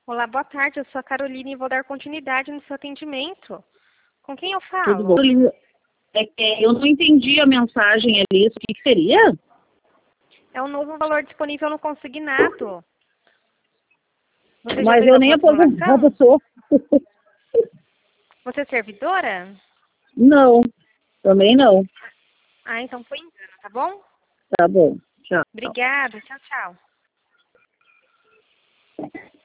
Olá, boa tarde. Eu sou a Carolina e vou dar continuidade no seu atendimento. Com quem eu Tudo falo? bom? Eu não entendi a mensagem ali. O que seria? É um novo valor disponível no consignado. Você já Mas fez eu nem alguma aposentada simulação? sou. Você é servidora? Não, também não. Ah, então foi engano, tá bom? Tá bom. Tchau. Obrigada. Tchau, tchau.